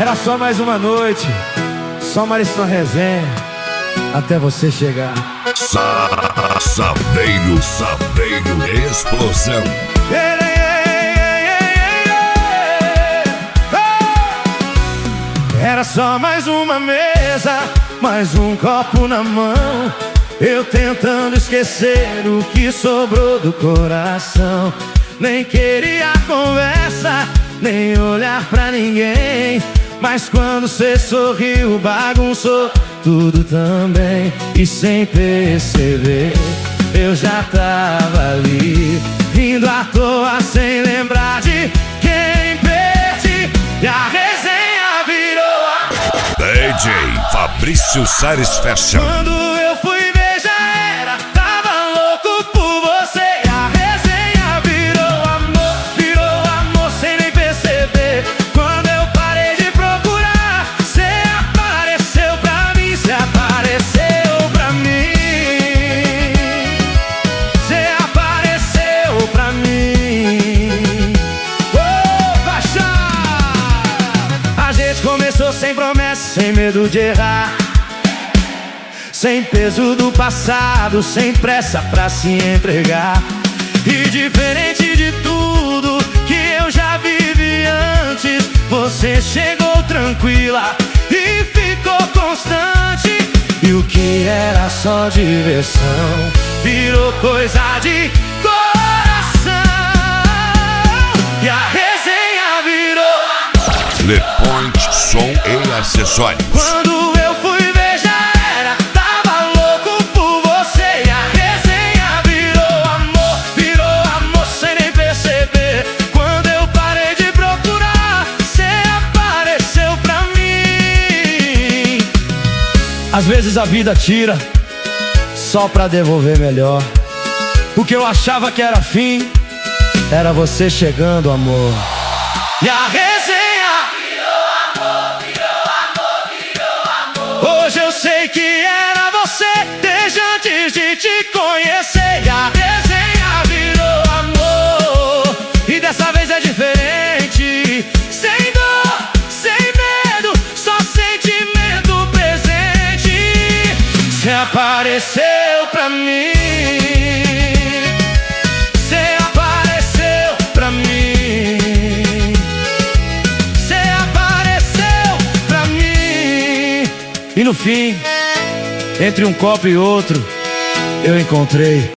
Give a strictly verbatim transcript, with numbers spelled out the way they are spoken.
Era só mais uma noite, só mais uma resenha, até você chegar. Sa Saveiro, Saveiro, explosão. Era só mais uma mesa, mais um copo na mão, eu tentando esquecer o que sobrou do coração. Nem queria conversa, nem olhar pra ninguém, mas quando cê sorriu, bagunçou tudo também. E sem perceber, eu já tava ali, rindo à toa sem lembrar de quem perdi. E a resenha virou a... D J Fabrício Sares Fashion. Quando eu fui ver já era, tava louco por você. E a resenha virou amor, virou amor sem nem perceber. Quando eu parei de procurar, cê apareceu pra mim, cê apareceu pra mim, cê apareceu pra mim. Oh, baixar! A gente começou sem promessa, sem medo de errar, sem peso do passado, sem pressa pra se entregar. E diferente de tudo que eu já vivi antes, você chegou tranquila e ficou constante. E o que era só diversão virou coisa de coração. E a resenha virou Le Point Som e Acessórios. Quando eu fui ver já era, tava louco por você. E a resenha virou amor, virou amor sem nem perceber. Quando eu parei de procurar, cê apareceu pra mim. Às vezes a vida tira só pra devolver melhor. O que eu achava que era fim, era você chegando, amor. E a resenha hoje eu sei que era você desde antes de te conhecer. E a resenha virou amor, e dessa vez é diferente. Sem dor, sem medo, só sentimento presente. Cê apareceu pra mim, cê apareceu pra mim, cê apareceu pra mim. E no fim, entre um copo e outro, eu encontrei